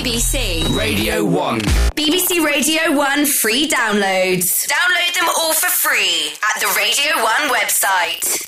BBC Radio 1. BBC Radio 1 free downloads. Download them all for free at the Radio 1 website.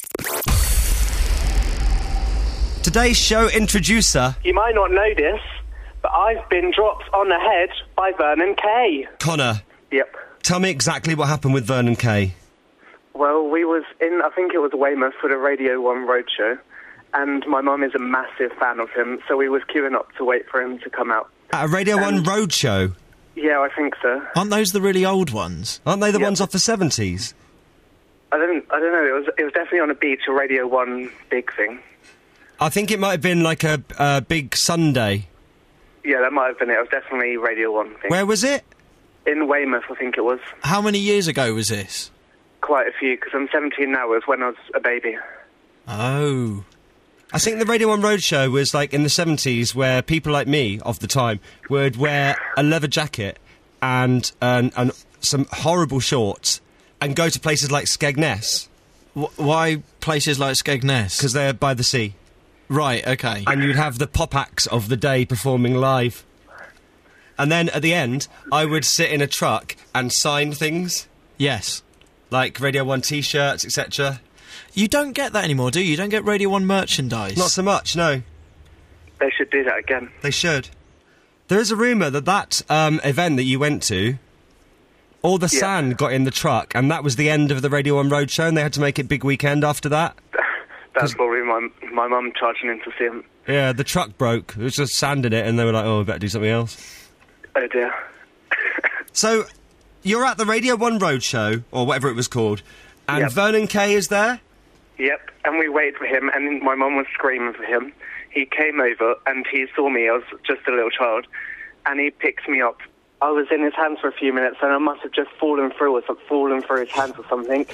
Today's show introducer. You might not know this, but I've been dropped on the head by Vernon Kay. Connor, Yep. tell me exactly what happened with Vernon Kay. Well, we was in, I think it was Weymouth for the Radio 1 roadshow, and my mum is a massive fan of him, so we was queuing up to wait for him to come out. At a Radio 1 roadshow? Yeah, I think so. Aren't those the really old ones? Aren't they the Yep. ones off the 70s? I don't know, it was definitely on a beach, a Radio 1 big thing. I think it might have been like a big Sunday. Yeah, that might have been it. It was definitely Radio 1 thing. Where was it? In Weymouth, I think it was. How many years ago was this? Quite a few, because I'm 17 now. It was when I was a baby. Oh. I think the Radio 1 roadshow was like in the 70s, where people like me of the time would wear a leather jacket and some horrible shorts and go to places like Skegness. Why places like Skegness? Because they're by the sea. Right, okay. And you'd have the pop acts of the day performing live. And then at the end, I would sit in a truck and sign things, Yes. like Radio 1 T-shirts, etc. You don't get that anymore, do you? You don't get Radio 1 merchandise. Not so much, no. They should do that again. They should. There is a rumour that event that you went to, all the sand got in the truck, and that was the end of the Radio 1 roadshow, and they had to make it big weekend after that. That's probably my mum charging in to see him. Yeah, the truck broke. There was just sand in it, and they were like, oh, we better do something else. Oh dear. So, you're at the Radio 1 roadshow, or whatever it was called, and Yep. Vernon Kay is there? Yep, and we waited for him, and my mum was screaming for him. He came over, and he saw me. I was just a little child, and he picked me up. I was in his hands for a few minutes, and I must have just fallen through his hands or something.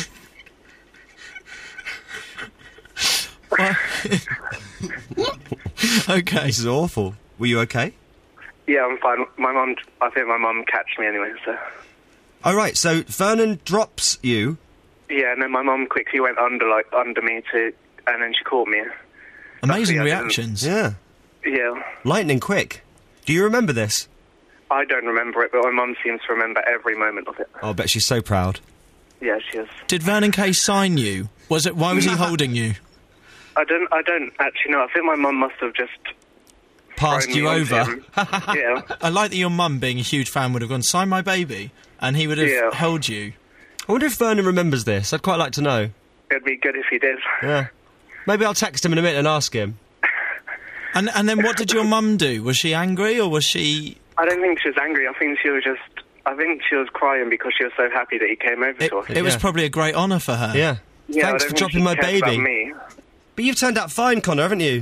Okay. This is awful. Were you okay? Yeah, I'm fine. I think my mum catched me anyway, so... All right, so Vernon drops you. Yeah, and then my mum quickly went under me too, and then she caught me. Amazing Luckily, I reactions. Yeah. Yeah. Lightning quick. Do you remember this? I don't remember it, but my mum seems to remember every moment of it. Oh, I bet she's so proud. Yeah, she is. Did Vernon Kay sign you? Why was he holding you? I don't actually know. I think my mum must have just... Passed thrown you me onto over. him. Yeah. I like that your mum, being a huge fan, would have gone, sign my baby, and he would have Yeah. held you. I wonder if Vernon remembers this. I'd quite like to know. It'd be good if he did. Yeah. Maybe I'll text him in a minute and ask him. And then what did your mum do? Was she angry, or was she... I don't think she was angry. I think she was crying because she was so happy that he came over to us. It was Yeah. probably a great honour for her. Yeah. Yeah, Thanks I for don't think dropping she my cares about baby. me. But you've turned out fine, Connor, haven't you?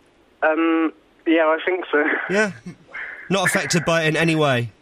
Yeah, I think so. Yeah. Not affected by it in any way.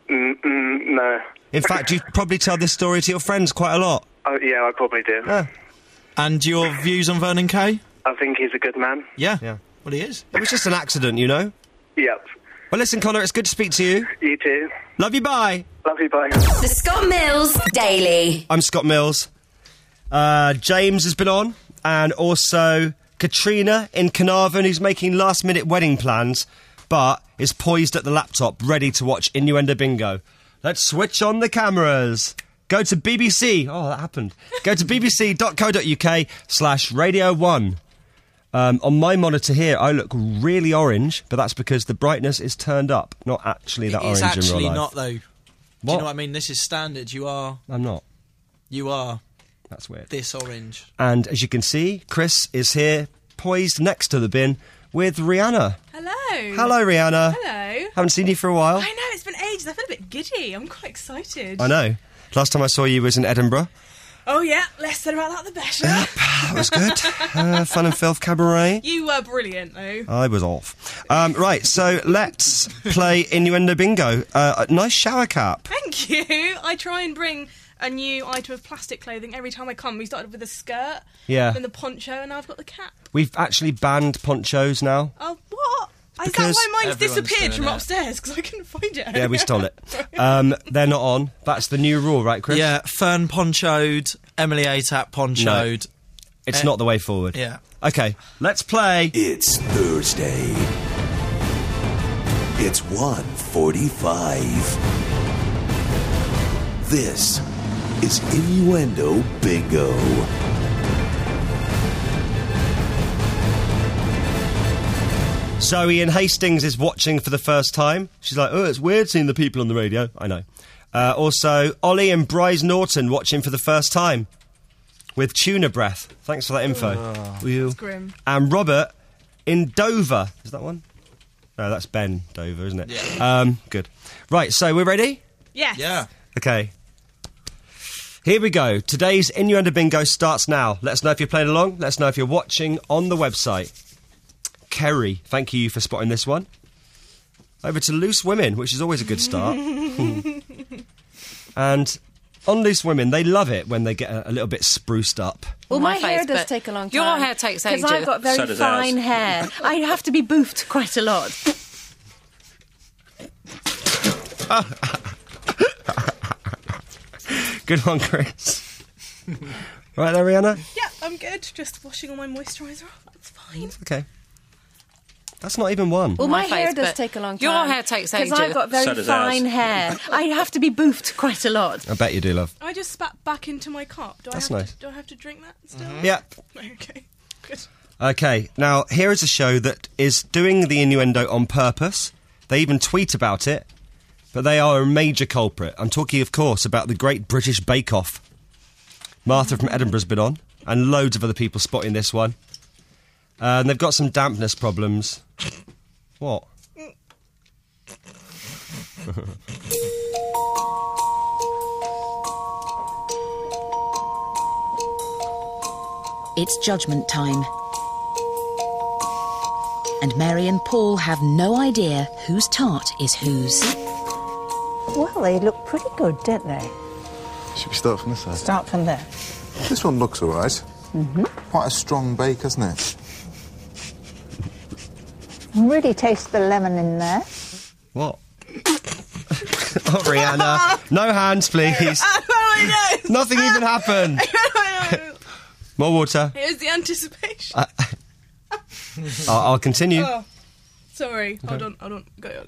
No. In fact, you probably tell this story to your friends quite a lot. Oh, yeah, I probably do. Yeah. And your views on Vernon Kay? I think he's a good man. Yeah. Yeah. Well, he is. It was just an accident, you know? Yep. Well, listen, Connor, it's good to speak to you. You too. Love you, bye. Love you, bye. The Scott Mills Daily. I'm Scott Mills. James has been on, and also Katrina in Carnarvon, who's making last-minute wedding plans, but is poised at the laptop, ready to watch Innuendo Bingo. Let's switch on the cameras. Go to BBC. Oh, that happened. Go to bbc.co.uk/Radio 1. On my monitor here, I look really orange, but that's because the brightness is turned up, not actually that orange in real life. It's actually not, though. Do What? you know what I mean? This is standard. You are I'm not. That's weird. this orange. And as you can see, Chris is here, poised next to the bin, with Rihanna. Hello. Hello, Rihanna. Hello. Haven't seen you for a while. I know, it's been ages. I feel a bit giddy. I'm quite excited. I know. Last time I saw you was in Edinburgh. Oh, yeah. Less said about that, the better. That was good. Fun and Filth Cabaret. You were brilliant, though. I was off. Right, so let's play Innuendo Bingo. A nice shower cap. Thank you. I try and bring a new item of plastic clothing every time I come. We started with a skirt, Yeah. then the poncho, and now I've got the cap. We've actually banned ponchos now. Oh, what? Is that because why mine's everyone's disappeared doing from it. upstairs? Because I couldn't find it. Yeah, we stole it. They're not on. That's the new rule, right, Chris? Yeah, Fern ponchoed, Emily ATAP ponchoed. It's not the way forward. Yeah. Okay, let's play. It's Thursday. It's 1:45. This is Innuendo Bingo. So Ian Hastings is watching for the first time. She's like, oh, it's weird seeing the people on the radio. I know. Also, Ollie and Bryce Norton watching for the first time with Tuna Breath. Thanks for that info. That's grim. And Robert in Dover. Is that one? No, that's Ben Dover, isn't it? Yeah. Good. Right, so we're ready? Yes. Yeah. Okay. Here we go. Today's Innuendo Bingo starts now. Let us know if you're playing along. Let us know if you're watching on the website. Kerry, thank you for spotting this one. Over to Loose Women, which is always a good start. And on Loose Women, they love it when they get a little bit spruced up. Well, my hair face, does but take a long time. your hair takes ages. Because I've got very fine hair. I have to be boofed quite a lot. Good one, Chris. Right there, Rihanna? Yeah, I'm good. Just washing all my moisturiser off. That's fine. Okay. That's not even one. Well, my My hair face, does but take a long time. your hair takes ages. Because I've got very fine hair. I have to be boofed quite a lot. I bet you do, love. I just spat back into my cup. That's nice. Do I have to drink that still? Yep. Okay, good. Okay, now here is a show that is doing the innuendo on purpose. They even tweet about it, but they are a major culprit. I'm talking, of course, about the Great British Bake Off. Martha from Edinburgh's been on, and loads of other people spotting this one. And they've got some dampness problems. What? It's judgment time. And Mary and Paul have no idea whose tart is whose. Well, they look pretty good, don't they? Should we start from this side? Start from there. This one looks all right. Quite a strong bake, hasn't it? Really taste the lemon in there. What? Oh, Rihanna. No hands, please. I know. Nothing even happened. More water. Here's the anticipation. I'll continue. Oh, sorry. Hold on. Go.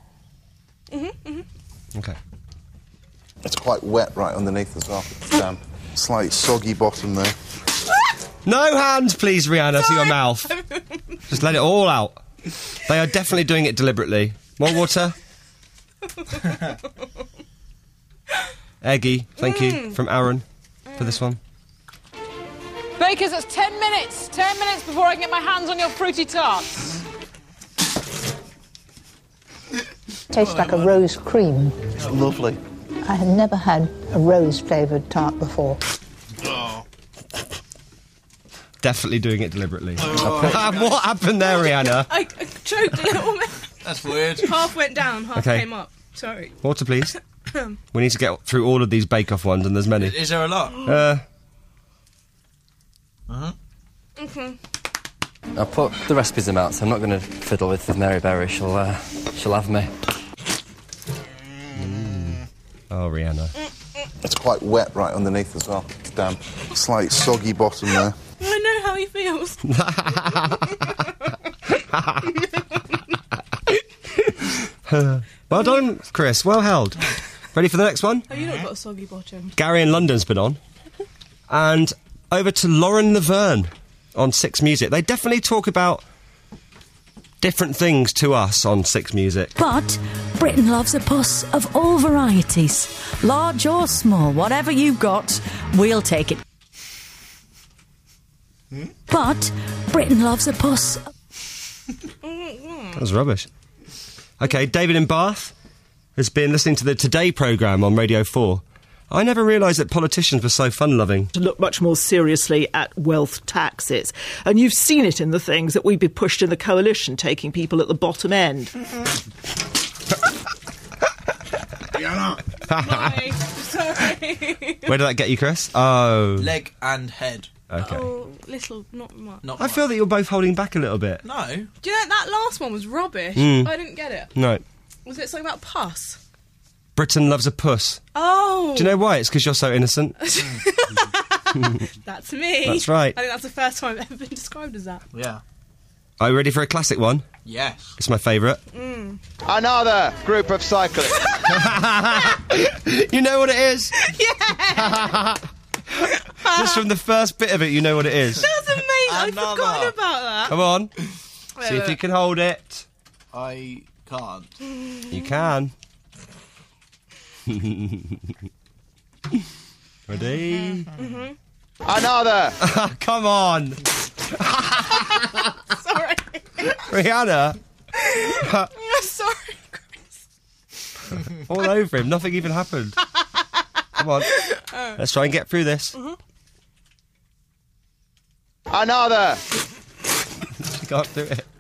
Okay. It's quite wet right underneath as well. It's damp. Slight soggy bottom there. No hands, please, Rihanna, to your mouth. Just let it all out. They are definitely doing it deliberately. More water. Eggy, thank you, from Aaron, for this one. Bakers, it's 10 minutes. 10 minutes before I can get my hands on your fruity tarts. Tastes like a rose cream. It's lovely. I have never had a rose-flavoured tart before. Definitely doing it deliberately. What happened there, Rihanna? I choked a little bit. That's weird. Half went down, half Okay. came up. Sorry. Water, please. We need to get through all of these bake-off ones, and there's many. Is there a lot? I put the recipes in out, so I'm not going to fiddle with Mary Berry. She'll have me. Oh, Rihanna. It's quite wet right underneath as well. It's damp. Slight soggy bottom there. I know how he feels. Well done, Chris. Well held. Ready for the next one? Oh, you not got a soggy bottom. Gary in London's been on. And over to Lauren Laverne on Six Music. They definitely talk about different things to us on Six Music. But Britain loves a puss of all varieties. Large or small, whatever you've got, we'll take it. But Britain loves a puss. That was rubbish. OK, David in Bath has been listening to the Today programme on Radio 4. I never realised that politicians were so fun-loving. To look much more seriously at wealth taxes. And you've seen it in the things that we've been pushed in the coalition, taking people at the bottom end. Sorry. Where did that get you, Chris? Oh. Leg and head. OK. Oh, little, not much. I feel that you're both holding back a little bit. No. Do you know that last one was rubbish? Mm. I didn't get it. No. Was it something about pus? Britain loves a puss. Oh. Do you know why? It's because you're so innocent. That's me. That's right. I think that's the first time I've ever been described as that. Yeah. Are you ready for a classic one? Yes. It's my favourite. Another group of cyclists. You know what it is? Yeah! Just from the first bit of it, you know what it is. That was amazing. I'd forgotten about that. Come on. See if you can hold it. I can't. You can. Ready? Another. Come on. Sorry. Rihanna. Sorry, Chris. All over him. Nothing even happened. Come on. Let's try and get through this. Another. You can't do it.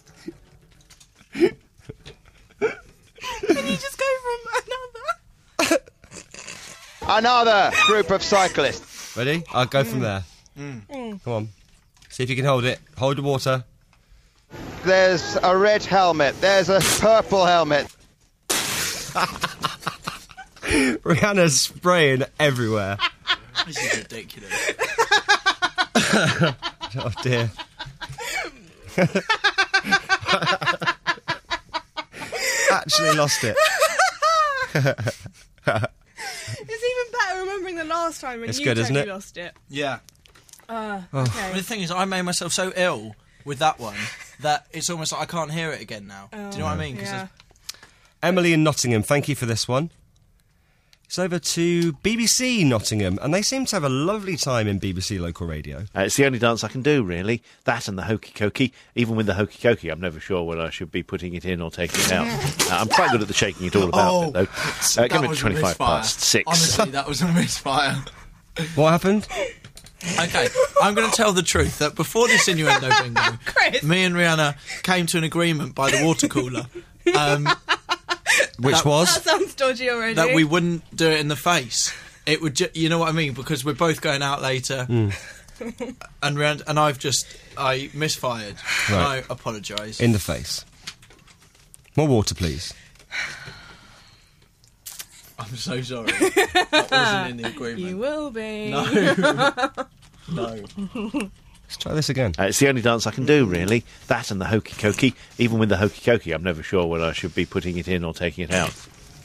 Can you just go from another? Another group of cyclists. Ready? I'll go from there. Come on. See if you can hold it. Hold the water. There's a red helmet. There's a purple helmet. Rihanna's spraying everywhere. This is ridiculous. Oh dear. Actually lost it. It's even better remembering the last time when It's you good, totally isn't it? lost it. Yeah. Okay. But the thing is, I made myself so ill with that one that it's almost like I can't hear it again now. Do you know what I mean? 'Cause Yeah. Emily in Nottingham, thank you for this one. It's over to BBC Nottingham, and they seem to have a lovely time in BBC local radio. It's the only dance I can do, really. That and the hokey cokey. Even with the hokey cokey, I'm never sure whether I should be putting it in or taking it out. I'm quite good at the shaking it all about bit, though. Give me 25 past 6. Honestly, that was a misfire. What happened? Okay, I'm going to tell the truth that before this innuendo bingo, Chris. me and Rihanna came to an agreement by the water cooler. Which was? That sounds dodgy already. That we wouldn't do it in the face. It would, you know what I mean? Because we're both going out later, and I misfired. Right. And I apologise. In the face. More water, please. I'm so sorry. That wasn't in the agreement. You will be. No. No. Let's try this again. It's the only dance I can do, really. That and the hokey cokey. Even with the hokey cokey, I'm never sure whether I should be putting it in or taking it out.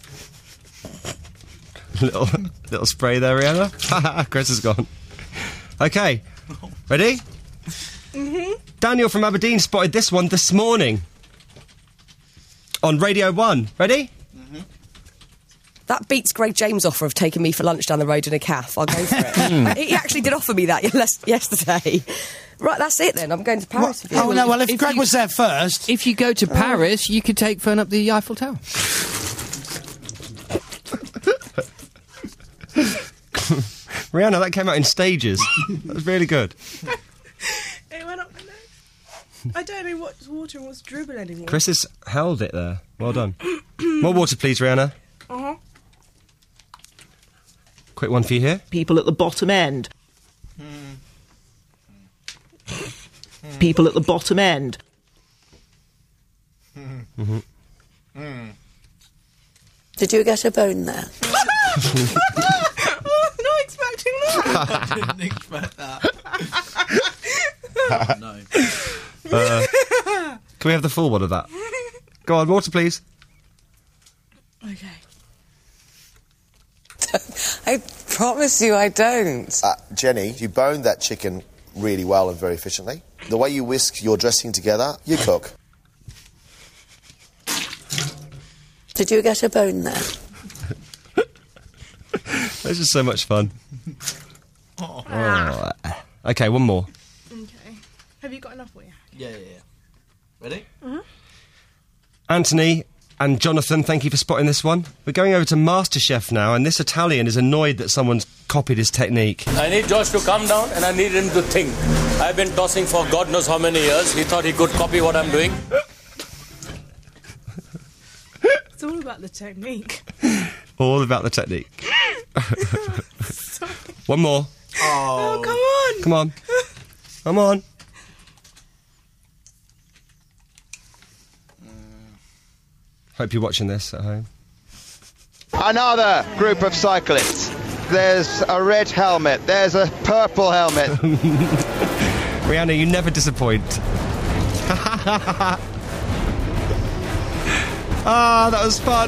little spray there, Rihanna. Chris is gone. Okay, ready? Daniel from Aberdeen spotted this one this morning on Radio 1. Ready? That beats Greg James' offer of taking me for lunch down the road in a calf. I'll go for it. He actually did offer me that yesterday. Right, that's it then. I'm going to Paris with you. Oh, no, well, if Greg was there first... If you go to Paris, you could take Fern up the Eiffel Tower. Rihanna, that came out in stages. That was really good. It went up my nose. I don't know what's water and what's dribble anymore. Chris has held it there. Well done. More water, please, Rihanna. Quick one for you here. People at the bottom end. People at the bottom end. Did you get a bone there? Not expecting that. I didn't expect that. No. Can we have the full one of that? Go on, water, please. Okay. I promise you I don't. Jenny, you boned that chicken really well and very efficiently. The way you whisk your dressing together, you cook. Did you get a bone there? This is so much fun. Oh. Okay, one more. Okay. Have you got enough for you? Yeah. Ready? Anthony and Jonathan, thank you for spotting this one. We're going over to MasterChef now, and this Italian is annoyed that someone's copied his technique. I need Josh to calm down, and I need him to think. I've been tossing for God knows how many years. He thought he could copy what I'm doing. It's all about the technique. All about the technique. One more. Oh, come on. Come on. Come on. Hope you're watching this at home. Another group of cyclists. There's a red helmet. There's a purple helmet. Rihanna, you never disappoint. Ah, that was fun.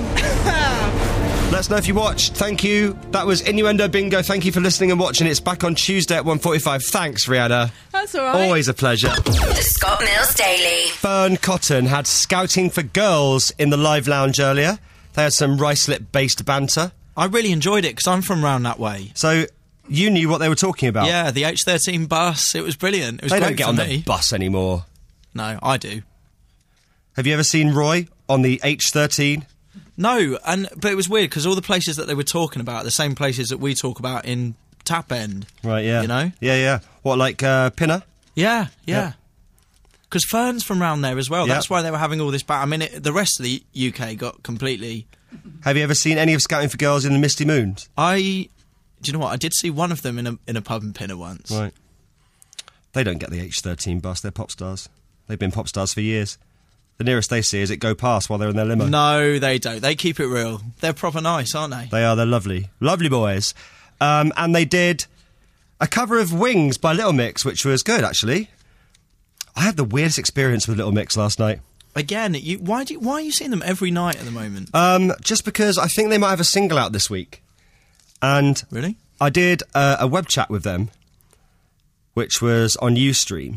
Let us know if you watched. Thank you. That was Innuendo Bingo. Thank you for listening and watching. It's back on Tuesday at 1:45. Thanks, Rihanna. That's all right. Always a pleasure. The Scott Mills Daily. Fern Cotton had Scouting for Girls in the live lounge earlier. They had some Ruislip-based banter. I really enjoyed it because I'm from round that way. So you knew what they were talking about? Yeah, the H13 bus. It was brilliant. It was they great don't get for on me. the bus anymore. No, I do. Have you ever seen Roy on the H13? No, but it was weird because all the places that they were talking about are the same places that we talk about in Tap End. Right, yeah. You know? Yeah. What, like Pinner? Yeah. Because Fern's from round there as well. Yeah. That's why they were having all this I mean, the rest of the UK got completely... Have you ever seen any of Scouting for Girls in the Misty Moons? Do you know what? I did see one of them in a pub in Pinner once. Right. They don't get the H13 bus. They're pop stars. They've been pop stars for years. The nearest they see is it go past while they're in their limo. No, they don't. They keep it real. They're proper nice, aren't they? They are. They're lovely. Lovely boys. And they did a cover of Wings by Little Mix, which was good, actually. I had the weirdest experience with Little Mix last night. Again, why are you seeing them every night at the moment? Just because I think they might have a single out this week. And really? I did a web chat with them, which was on Ustream.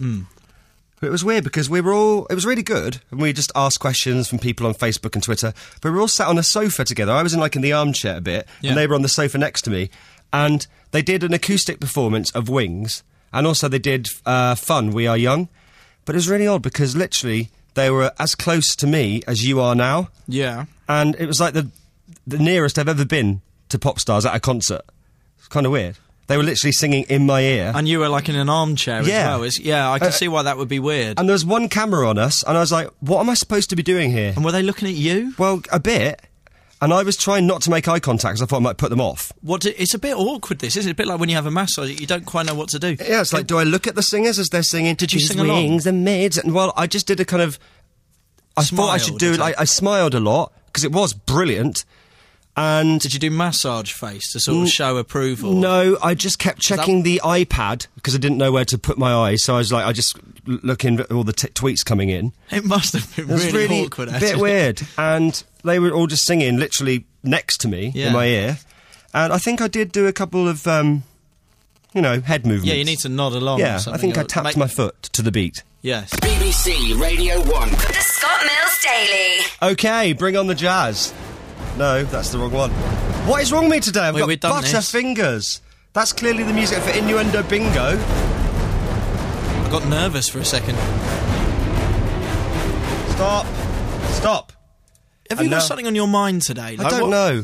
It was weird because it was really good, and we just asked questions from people on Facebook and Twitter, but we were all sat on a sofa together. I was in the armchair a bit, and they were on the sofa next to me, and they did an acoustic performance of Wings, and also they did Fun, We Are Young, but it was really odd because literally they were as close to me as you are now. Yeah. And it was like the nearest I've ever been to pop stars at a concert. It's kind of weird. They were literally singing in my ear. And you were like in an armchair as well. I can see why that would be weird. And there was one camera on us, and I was like, what am I supposed to be doing here? And were they looking at you? Well, a bit. And I was trying not to make eye contact because I thought I might put them off. It's a bit awkward, this, isn't it? A bit like when you have a massage, you don't quite know what to do. Yeah, it's like, do I look at the singers as they're singing? Did you sing along? Wings and mids. And, well, I just did a kind of... I thought I should do it. I smiled a lot because it was brilliant. And did you do massage face to sort of show approval? No, I just kept checking the iPad because I didn't know where to put my eyes. So I just looking at all the tweets coming in. It must have been really awkward. A bit weird. And they were all just singing literally next to me in my ear. And I think I did do a couple of, head movements. Yeah, you need to nod along. Yeah, or something. I think I tapped my foot to the beat. Yes. BBC Radio 1. The Scott Mills Daily. Okay, bring on the jazz. No, that's the wrong one. What is wrong with me today? I've got Butterfingers. That's clearly the music for Innuendo Bingo. I got nervous for a second. Stop. Have you got something on your mind today? I don't know.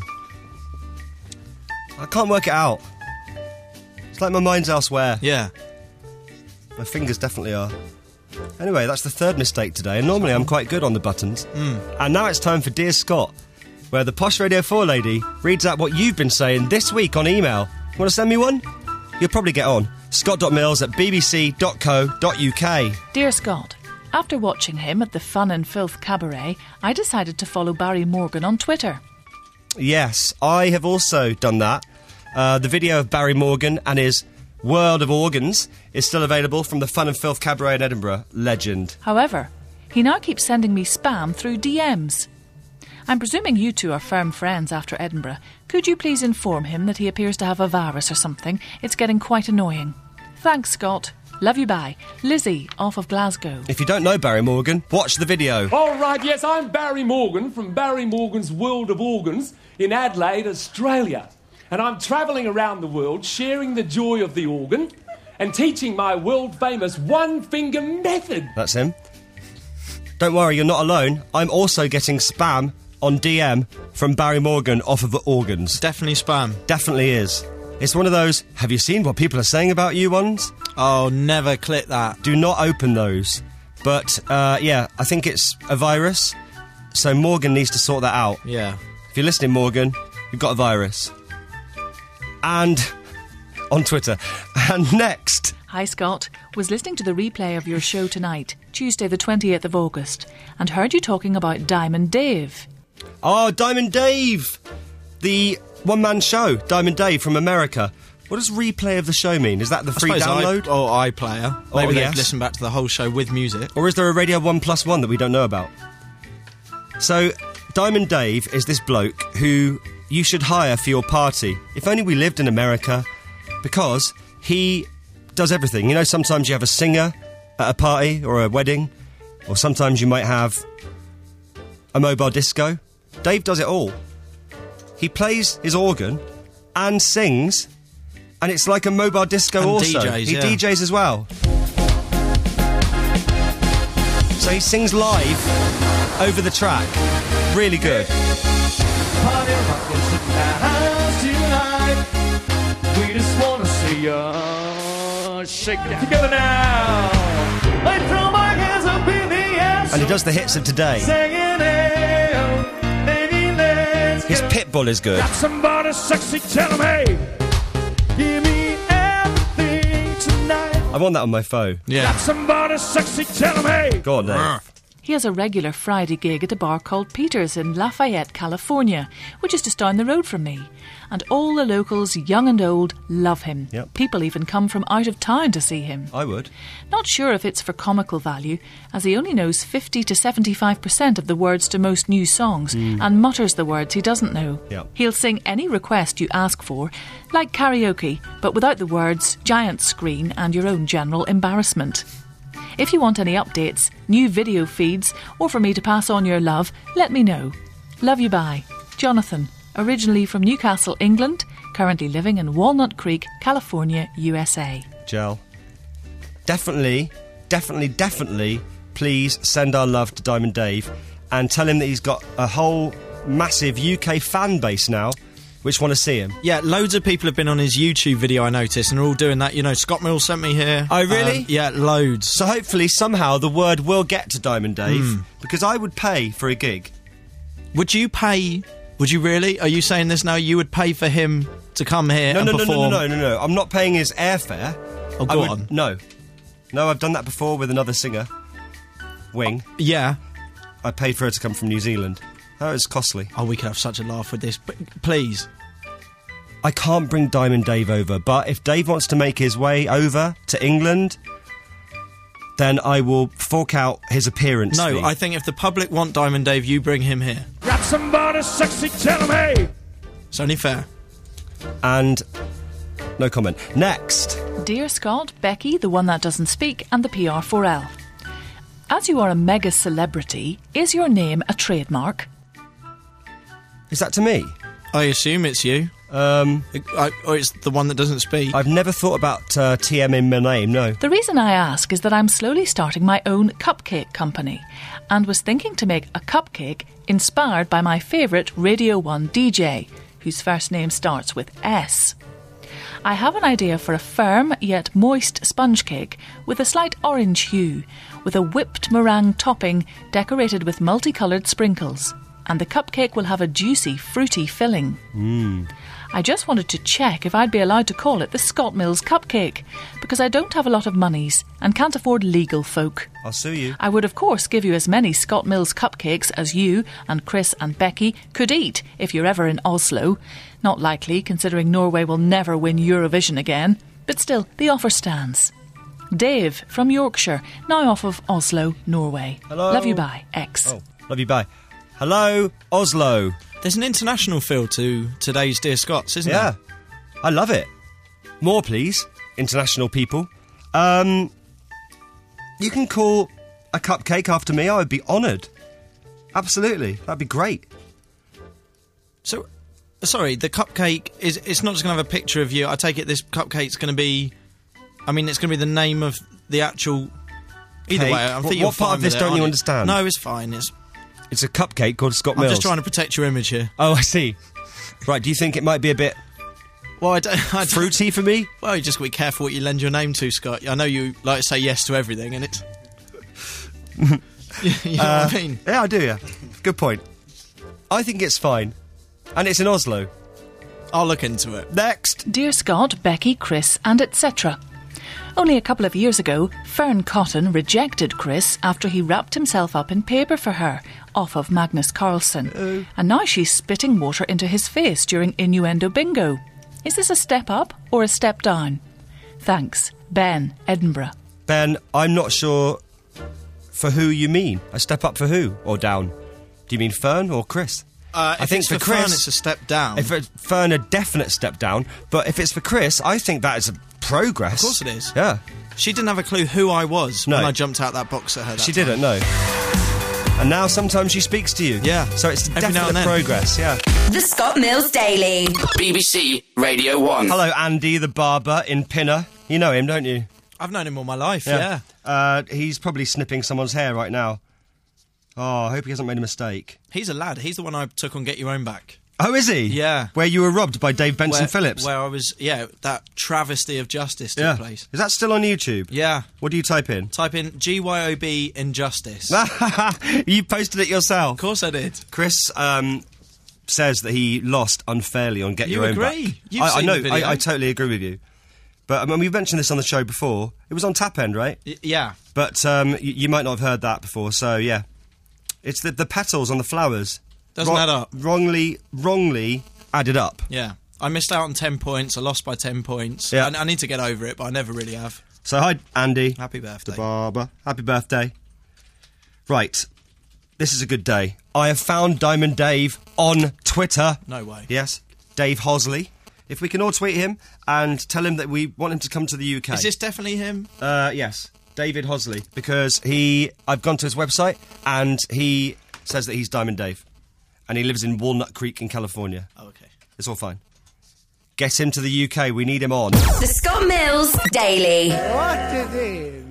I can't work it out. It's like my mind's elsewhere. Yeah. My fingers definitely are. Anyway, that's the third mistake today, and normally I'm quite good on the buttons. And now it's time for Dear Scott, where the Posh Radio 4 lady reads out what you've been saying this week on email. Want to send me one? You'll probably get on. scott.mills@bbc.co.uk. Dear Scott, after watching him at the Fun and Filth Cabaret, I decided to follow Barry Morgan on Twitter. Yes, I have also done that. The video of Barry Morgan and his World of Organs is still available from the Fun and Filth Cabaret in Edinburgh. Legend. However, he now keeps sending me spam through DMs. I'm presuming you two are firm friends after Edinburgh. Could you please inform him that he appears to have a virus or something? It's getting quite annoying. Thanks, Scott. Love you, bye. Lizzie, off of Glasgow. If you don't know Barry Morgan, watch the video. All right, yes, I'm Barry Morgan from Barry Morgan's World of Organs in Adelaide, Australia. And I'm travelling around the world sharing the joy of the organ and teaching my world-famous one-finger method. That's him. Don't worry, you're not alone. I'm also getting spam on DM from Barry Morgan off of the organs. Definitely spam. Definitely is. It's one of those, have you seen what people are saying about you ones? Oh, never click that. Do not open those. But, I think it's a virus, so Morgan needs to sort that out. Yeah. If you're listening, Morgan, you've got a virus. And on Twitter. And next... Hi, Scott. Was listening to the replay of your show tonight, Tuesday the 28th of August, and heard you talking about Diamond Dave. Oh, Diamond Dave! The one-man show, Diamond Dave from America. What does replay of the show mean? Is that the free download? iPlayer. Maybe they've listened back to the whole show with music. Or is there a Radio 1+1 that we don't know about? So, Diamond Dave is this bloke who you should hire for your party. If only we lived in America, because he does everything. You know, sometimes you have a singer at a party or a wedding, or sometimes you might have a mobile disco. Dave does it all. He plays his organ and sings, and it's like a mobile disco And also. DJs, he yeah. DJs as well. So he sings live over the track. Really good. Party rockers in the house tonight. We just wanna see ya shake it together now. I throw my hands up in the air. And he does the hits of today. Singing, hey, baby, let's His Pitbull is good. got somebody sexy, tell him, hey, give me everything tonight. I want that on my phone. Got somebody sexy, tell him, hey. Go on, Dave. He has a regular Friday gig at a bar called Peter's in Lafayette, California, which is just down the road from me. And all the locals, young and old, love him. Yep. People even come from out of town to see him. I would. Not sure if it's for comical value, as he only knows 50 to 75% of the words to most new songs and mutters the words he doesn't know. Yep. He'll sing any request you ask for, like karaoke, but without the words, giant screen and your own general embarrassment. If you want any updates, new video feeds, or for me to pass on your love, let me know. Love you, bye. Jonathan, originally from Newcastle, England, currently living in Walnut Creek, California, USA. Gel. Definitely, please send our love to Diamond Dave and tell him that he's got a whole massive UK fan base now which want to see him. Yeah, loads of people have been on his YouTube video, I noticed, and are all doing that. You know, Scott Mills sent me here. Oh, really? Yeah, loads. So hopefully, somehow, the word will get to Diamond Dave, because I would pay for a gig. Would you pay... Would you really? Are you saying this now? You would pay for him to come here and perform? No. I'm not paying his airfare. Oh, go on. No, I've done that before with another singer. Wing. Yeah. I paid for her to come from New Zealand. That was costly. Oh, we could have such a laugh with this. But please. I can't bring Diamond Dave over, but if Dave wants to make his way over to England, then I will fork out his appearance No, fee. I think if the public want Diamond Dave, you bring him here. Got somebody sexy, tell him, hey. It's only fair. And no comment. Next. Dear Scott, Becky, the one that doesn't speak, and the PR4L. As you are a mega celebrity, is your name a trademark? Is that to me? I assume it's you. Or it's the one that doesn't speak. I've never thought about TM in my name, no. The reason I ask is that I'm slowly starting my own cupcake company and was thinking to make a cupcake inspired by my favourite Radio 1 DJ, whose first name starts with S. I have an idea for a firm yet moist sponge cake with a slight orange hue, with a whipped meringue topping decorated with multicoloured sprinkles. And the cupcake will have a juicy, fruity filling. I just wanted to check if I'd be allowed to call it the Scott Mills Cupcake, because I don't have a lot of monies and can't afford legal folk. I'll sue you. I would, of course, give you as many Scott Mills cupcakes as you and Chris and Becky could eat if you're ever in Oslo. Not likely, considering Norway will never win Eurovision again. But still, the offer stands. Dave from Yorkshire, now off of Oslo, Norway. Hello. Love you, bye. X. Oh, love you, bye. Hello, Oslo. There's an international feel to today's Dear Scots, isn't there? Yeah, I love it. More, please, international people. You can call a cupcake after me. I would be honoured. Absolutely, that'd be great. So, sorry, the cupcake it's not just going to have a picture of you. I take it this cupcake's going to be... I mean, it's going to be the name of the actual... Either Cake. way, I think What part of this don't you understand? No, it's fine. It's a cupcake called Scott I'm Mills. just trying to protect your image here. Oh, I see. Right, do you think it might be a bit... Well, I don't fruity for me? Well, you just got to be careful what you lend your name to, Scott. I know you like to say yes to everything, and it's... you know what I mean? Yeah, I do, yeah. Good point. I think it's fine. And it's in Oslo. I'll look into it. Next. Dear Scott, Becky, Chris, and etc. Only a couple of years ago, Fern Cotton rejected Chris after he wrapped himself up in paper for her, off of Magnus Carlsen. And now she's spitting water into his face during Innuendo Bingo. Is this a step up or a step down? Thanks. Ben, Edinburgh. Ben, I'm not sure for who you mean. A step up for who? Or down? Do you mean Fern or Chris? I think for Fern, it's a step down. If it's Fern, a definite step down. But if it's for Chris, I think that is a progress. Of course it is. Yeah. She didn't have a clue who I was when I jumped out that box at her. She didn't, no. And now sometimes she speaks to you. Yeah. So it's Every now and definite then. progress, yeah. The Scott Mills Daily. BBC Radio 1. Hello, Andy, the barber in Pinner. You know him, don't you? I've known him all my life, yeah. He's probably snipping someone's hair right now. Oh, I hope he hasn't made a mistake. He's a lad. He's the one I took on Get Your Own Back. Oh, is he? Yeah. Where you were robbed by Dave Benson Phillips? Where I was, that travesty of justice took place. Is that still on YouTube? Yeah. What do you type in? Type in GYOB Injustice. You posted it yourself? Of course I did. Chris says that he lost unfairly on Get Your Own Back. You agree? You've I seen know, the video. I totally agree with you. But I mean, we've mentioned this on the show before. It was on Tap End, right? Yeah. But you might not have heard that before, so yeah. It's the petals on the flowers. Doesn't add up. Wrongly added up. Yeah. I missed out on 10 points. I lost by 10 points. Yeah. I need to get over it, but I never really have. So hi, Andy. Happy birthday. The barber. Happy birthday. Right. This is a good day. I have found Diamond Dave on Twitter. No way. Yes. Dave Hosley. If we can all tweet him and tell him that we want him to come to the UK. Is this definitely him? Yes. David Hosley. Because I've gone to his website and he says that he's Diamond Dave. And he lives in Walnut Creek in California. Oh, okay. It's all fine. Get him to the UK. We need him on. The Scott Mills Daily. What is it?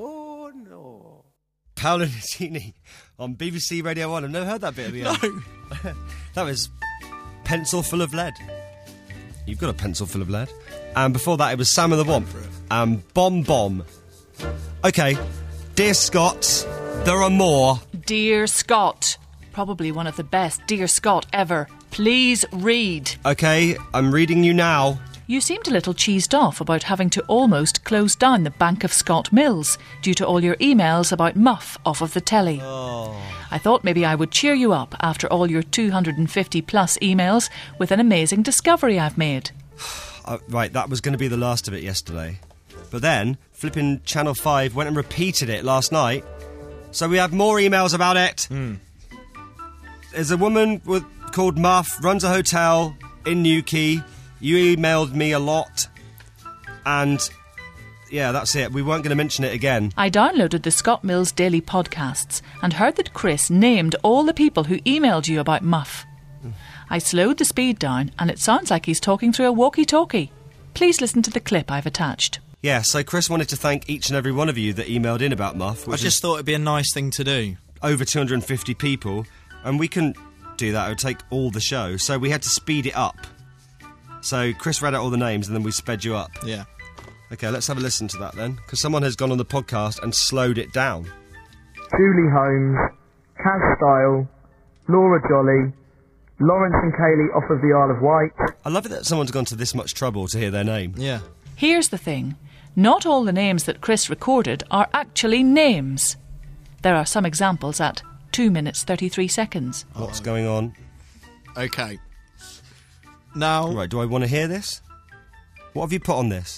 No. Paolo Nutini on BBC Radio 1. I've never heard that bit at the end. No. That was Pencil Full of Lead. You've got a pencil full of lead. And before that, it was Sam and the Womp. And Bomb Bomb. Okay. Dear Scott, there are more. Dear Scott. Probably one of the best Dear Scott ever. Please read. Okay, I'm reading you now. You seemed a little cheesed off about having to almost close down the Bank of Scott Mills due to all your emails about Muff off of the telly. Oh. I thought maybe I would cheer you up after all your 250 plus emails with an amazing discovery I've made. Right, that was going to be the last of it yesterday. But then, flipping Channel 5 went and repeated it last night. So we have more emails about it. There's a woman called Muff, runs a hotel in Newquay. You emailed me a lot. And, yeah, that's it. We weren't going to mention it again. I downloaded the Scott Mills Daily podcasts and heard that Chris named all the people who emailed you about Muff. I slowed the speed down and it sounds like he's talking through a walkie-talkie. Please listen to the clip I've attached. Yeah, so Chris wanted to thank each and every one of you that emailed in about Muff. I just thought it'd be a nice thing to do. Over 250 people, and we couldn't do that. It would take all the show, so we had to speed it up. So Chris read out all the names, and then we sped you up. Yeah. Okay, let's have a listen to that then, because someone has gone on the podcast and slowed it down. Julie Holmes, Kaz Style, Laura Jolly, Lawrence and Kaylee off of the Isle of Wight. I love it that someone's gone to this much trouble to hear their name. Yeah. Here's the thing. Not all the names that Chris recorded are actually names. There are some examples at 2 minutes 33 seconds. What's going on? Okay. Now... Right, do I want to hear this? What have you put on this?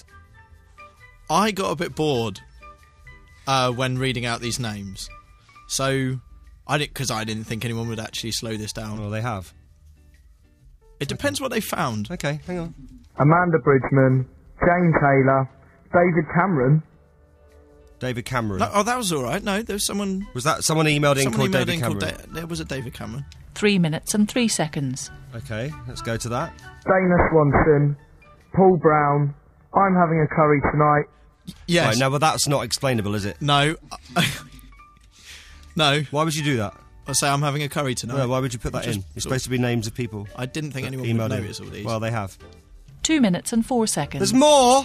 I got a bit bored when reading out these names. So, because I didn't think anyone would actually slow this down. Well, they have. It depends what they found. Okay, hang on. Amanda Bridgman, Jane Taylor, David Cameron. David Cameron. No, that was all right. No, there was someone... Was that someone emailed in called David Cameron? There was a David Cameron. 3 minutes and 3 seconds. Okay, let's go to that. Dana Swanson, Paul Brown, I'm having a curry tonight. Yes. Right, now, well, that's not explainable, is it? No. No. Why would you do that? I say I'm having a curry tonight. No, why would you put that in? You're supposed to be names of people. I didn't think anyone would notice all these. Well, they have. 2 minutes and 4 seconds. There's more!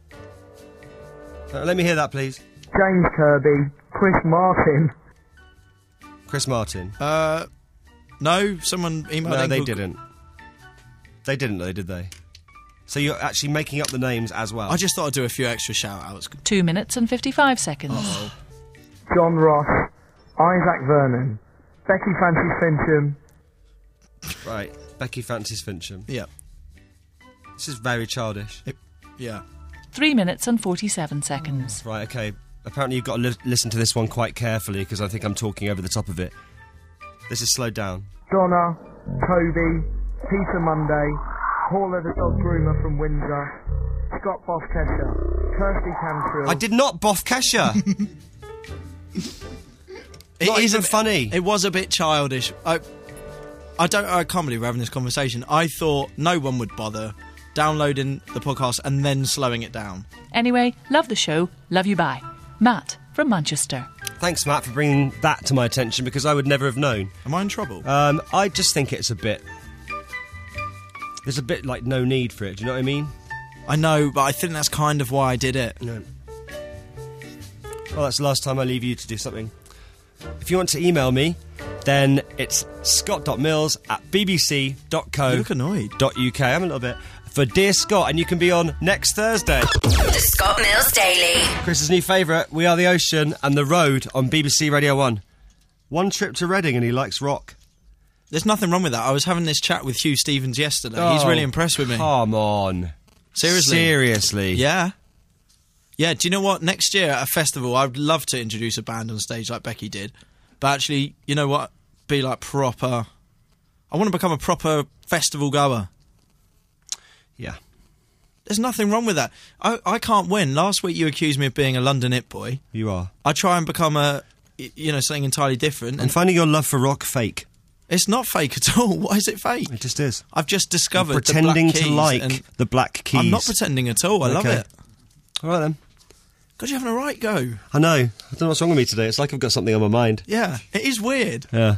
Let me hear that, please. James Kirby, Chris Martin. Chris Martin. No, someone emailed No, in they called- didn't. They didn't, though, did they? So you're actually making up the names as well? I just thought I'd do a few extra shout-outs. 2 minutes and 55 seconds. Oh. John Ross, Isaac Vernon, Becky Francis Fincham. Right, Becky Francis Fincham. Yeah. This is very childish. Yeah. 3 minutes and 47 seconds. Right, okay. Apparently you've got to listen to this one quite carefully because I think I'm talking over the top of it. This is slowed down. Donna, Toby, Peter Monday, Paula the dog groomer from Windsor, Scott Boff-Kesher, Kirsty Cantrill. I did not boff Kesher. Not even funny. It was a bit childish. I can't believe we're having this conversation. I thought no one would bother downloading the podcast and then slowing it down. Anyway, love the show. Love you, bye. Matt from Manchester. Thanks, Matt, for bringing that to my attention because I would never have known. Am I in trouble? I just think it's a bit... There's a bit, like, no need for it. Do you know what I mean? I know, but I think that's kind of why I did it. No. Well, that's the last time I leave you to do something. If you want to email me, then it's scott.mills@bbc.co.uk. You look annoyed. I'm a little bit. For Dear Scott, and you can be on next Thursday. The Scott Mills Daily. Chris's new favourite, We Are the Ocean and The Road on BBC Radio 1. One trip to Reading and he likes rock. There's nothing wrong with that. I was having this chat with Hugh Stevens yesterday. He's really impressed with me. Come on. Seriously? Yeah. Yeah, do you know what? Next year at a festival, I would love to introduce a band on stage like Becky did. But actually, you know what? Be like proper... I want to become a proper festival goer. Yeah. There's nothing wrong with that. I can't win. Last week you accused me of being a London it boy. You are. I try and become something entirely different. And finding your love for rock fake. It's not fake at all. Why is it fake? It just is. I've just discovered pretending the Black Keys to like the Black Keys. I'm not pretending at all. I love it. All right then. God, you're having a right go. I know. I don't know what's wrong with me today. It's like I've got something on my mind. Yeah, it is weird. Yeah.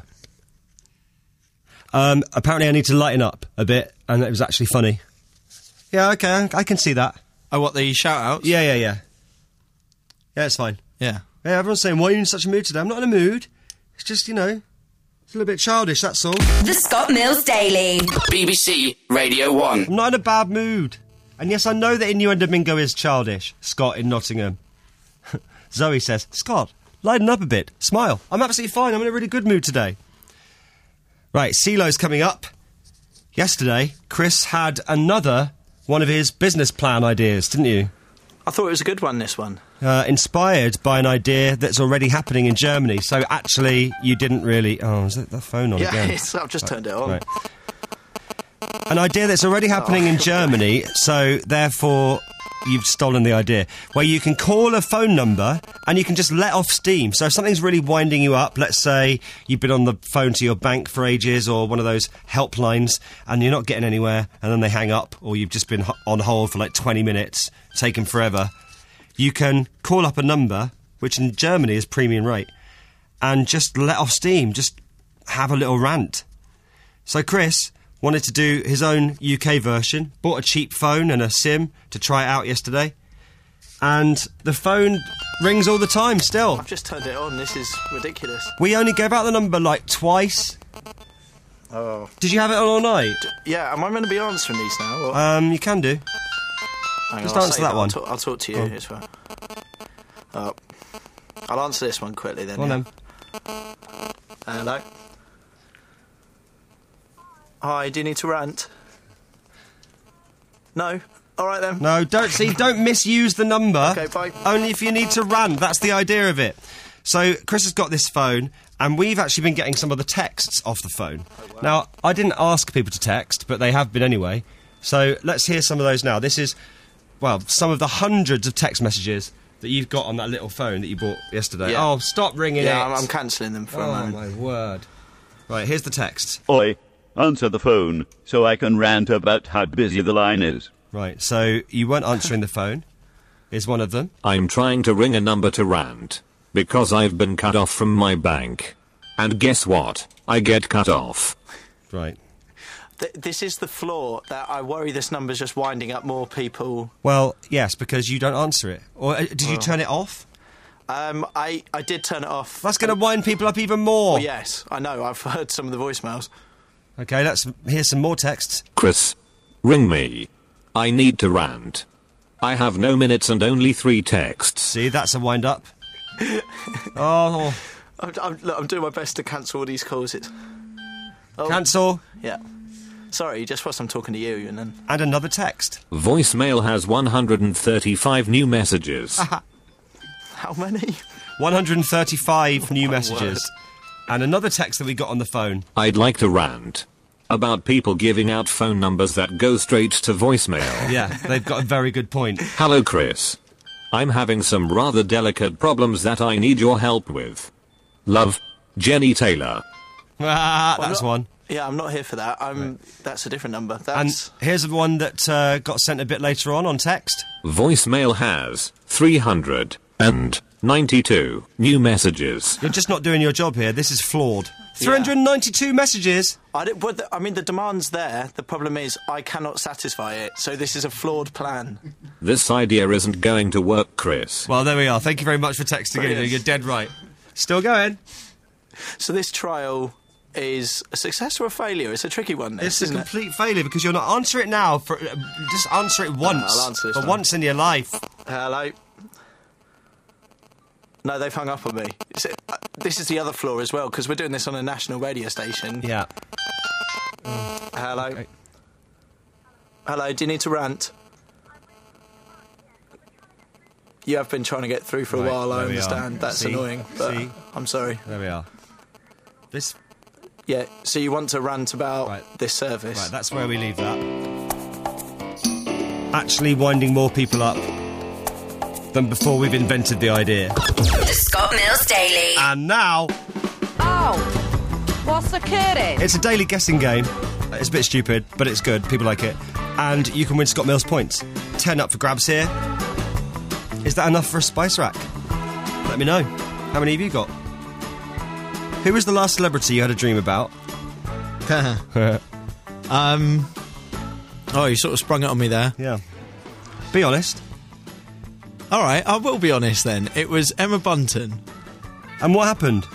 Apparently I need to lighten up a bit, and it was actually funny. Yeah, okay, I can see that. Oh, what, the shout-outs? Yeah. Yeah, it's fine. Yeah. Yeah, everyone's saying, why are you in such a mood today? I'm not in a mood. It's just, it's a little bit childish, that's all. The Scott Mills Daily. BBC Radio 1. I'm not in a bad mood. And yes, I know that Innuendo is childish. Scott in Nottingham. Zoe says, Scott, lighten up a bit. Smile. I'm absolutely fine. I'm in a really good mood today. Right, CeeLo's coming up. Yesterday, Chris had another one of his business plan ideas, didn't you? I thought it was a good one, this one. Inspired by an idea that's already happening in Germany. So actually, you didn't really... Oh, is it the phone on again? Yeah, I've just turned it on. Right. An idea that's already happening in Germany, so therefore you've stolen the idea, where you can call a phone number and you can just let off steam. So if something's really winding you up, let's say you've been on the phone to your bank for ages or one of those helplines and you're not getting anywhere and then they hang up, or you've just been on hold for like 20 minutes, taken forever, you can call up a number, which in Germany is premium rate, and just let off steam, just have a little rant. So Chris wanted to do his own UK version, bought a cheap phone and a SIM to try it out yesterday, and the phone rings all the time still. I've just turned it on, this is ridiculous. We only gave out the number like twice. Oh. Did you have it on all night? Yeah, am I going to be answering these now? Or? You can do. Just answer that one. I'll talk to you. Oh. It's fine. I'll answer this one quickly then. Go on then. Hello? Hi, do you need to rant? No? Alright then. No, don't misuse the number. Okay, bye. Only if you need to rant, that's the idea of it. So, Chris has got this phone, and we've actually been getting some of the texts off the phone. Oh, wow. Now, I didn't ask people to text, but they have been anyway. So, let's hear some of those now. This is, some of the hundreds of text messages that you've got on that little phone that you bought yesterday. Yeah. Oh, stop ringing it. I'm cancelling them for a moment. Oh, my word. Right, here's the text. Oi, answer the phone, so I can rant about how busy the line is. Right, so you weren't answering the phone, is one of them. I'm trying to ring a number to rant, because I've been cut off from my bank. And guess what? I get cut off. Right. This is the flaw, that I worry this number's just winding up more people. Well, yes, because you don't answer it. Or did you turn it off? I did turn it off. That's going to wind people up even more. Well, yes, I know, I've heard some of the voicemails. Okay, here's some more texts. Chris, ring me. I need to rant. I have no minutes and only 3 texts. See, that's a wind-up. Oh. I'm doing my best to cancel all these calls. Cancel? Yeah. Sorry, just whilst I'm talking to you, and then... And another text. Voicemail has 135 new messages. How many? 135 new messages. And another text that we got on the phone. I'd like to rant about people giving out phone numbers that go straight to voicemail. Yeah, they've got a very good point. Hello, Chris. I'm having some rather delicate problems that I need your help with. Love, Jenny Taylor. That's one. Yeah, I'm not here for that. That's a different number. And here's one that got sent a bit later on text. Voicemail has 392 new messages. You're just not doing your job here. This is flawed. 392 messages. The demand's there. The problem is I cannot satisfy it. So this is a flawed plan. This idea isn't going to work, Chris. Well, there we are. Thank you very much for texting in. You're dead right. Still going. So this trial is a success or a failure? It's a tricky one. It's a complete failure because you're not answer it now. Just answer it once. I'll answer this for once in your life. Hello. No, they've hung up on me. This is the other flaw as well, because we're doing this on a national radio station. Yeah. Hello. Okay. Hello, do you need to rant? You have been trying to get through for a while, I understand. That's annoying, but I'm sorry. There we are. Yeah, so you want to rant about this service. Right, that's where we leave that. Actually winding more people up than before we've invented the idea. The Scott Mills Daily. And now... Oh, what's occurring? It's a daily guessing game. It's a bit stupid, but it's good. People like it. And you can win Scott Mills points. 10 up for grabs here. Is that enough for a spice rack? Let me know. How many have you got? Who was the last celebrity you had a dream about? Oh, you sort of sprung it on me there. Yeah. Be honest. All right, I will be honest then. It was Emma Bunton. And what happened?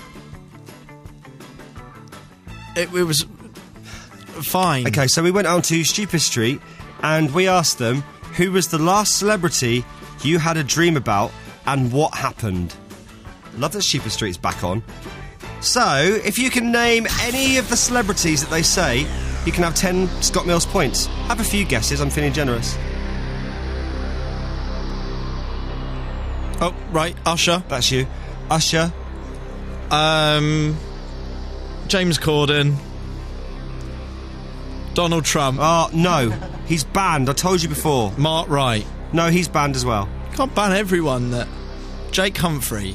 It was fine. Okay, so we went on to Stupid Street and we asked them who was the last celebrity you had a dream about and what happened. Love that Stupid Street's back on. So, if you can name any of the celebrities that they say, you can have 10 Scott Mills points. Have a few guesses, I'm feeling generous. Oh, right, Usher. That's you. Usher. James Corden. Donald Trump. Oh, no. He's banned, I told you before. Mark Wright. No, he's banned as well. Can't ban everyone. Jake Humphrey.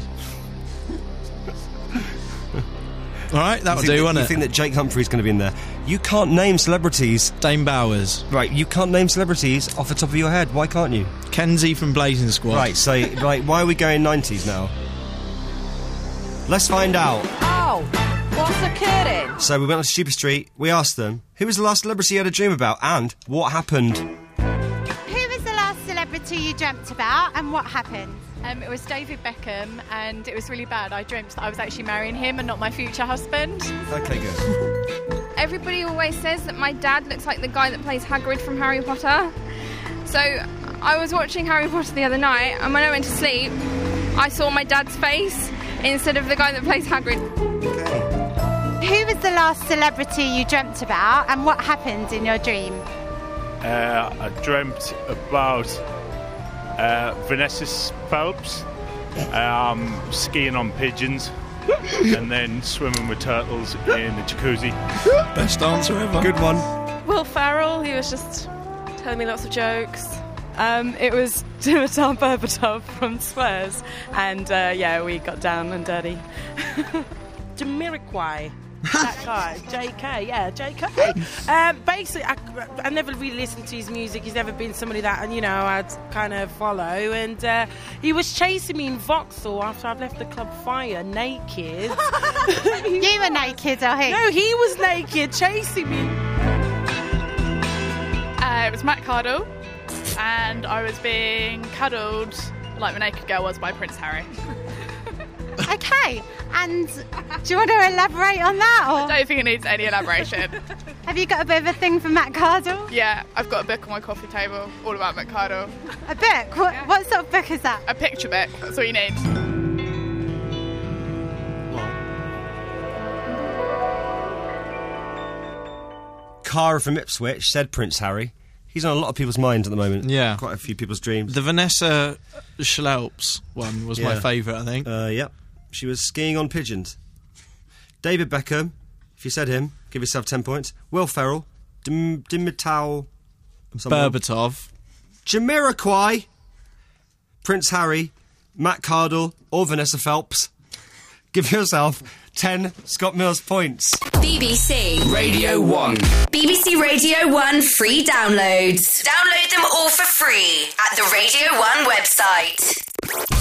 All right, that'll do, won't it? You think that Jake Humphrey's going to be in there? You can't name celebrities. Dame Bowers. Right, you can't name celebrities off the top of your head. Why can't you? Kenzie from Blazing Squad. Right, so why are we going 90s now? Let's find out. Oh, what's occurring? So we went on Stupid Street. We asked them who was the last celebrity you had a dream about and what happened. Who was the last celebrity you dreamt about and what happened? It was David Beckham, and it was really bad. I dreamt that I was actually marrying him and not my future husband. Okay, good. Everybody always says that my dad looks like the guy that plays Hagrid from Harry Potter. So I was watching Harry Potter the other night, and when I went to sleep, I saw my dad's face instead of the guy that plays Hagrid. Who was the last celebrity you dreamt about, and what happened in your dream? I dreamt about Vanessa Phelps skiing on pigeons and then swimming with turtles in the jacuzzi. Best answer ever. Good one. Will Ferrell, he was just telling me lots of jokes. It was Dimitar Berbatov from Spurs, and we got down and dirty. Jamiroquai. That guy, JK, JK. Basically, I never really listened to his music. He's never been somebody that, I'd kind of follow. And he was chasing me in Vauxhall after I'd left the Club Fire, naked. You were naked, or he? No, he was naked, chasing me. It was Matt Cardle, and I was being cuddled like the naked girl was by Prince Harry. Okay, and do you want to elaborate on that? Or? I don't think it needs any elaboration. Have you got a bit of a thing for Matt Cardle? Yeah, I've got a book on my coffee table all about Matt Cardle. A book? What sort of book is that? A picture book, that's all you need. Cara from Ipswich said Prince Harry. He's on a lot of people's minds at the moment. Yeah. Quite a few people's dreams. The Vanessa Schlalps one was my favourite, I think. Yep. She was skiing on pigeons. David Beckham, if you said him, give yourself 10 points. Will Ferrell, Dimitar Berbatov, Jamiroquai, Prince Harry, Matt Cardle, or Vanessa Phelps. Give yourself 10 Scott Mills points. BBC Radio 1. BBC Radio 1 free downloads. Download them all for free at the Radio 1 website.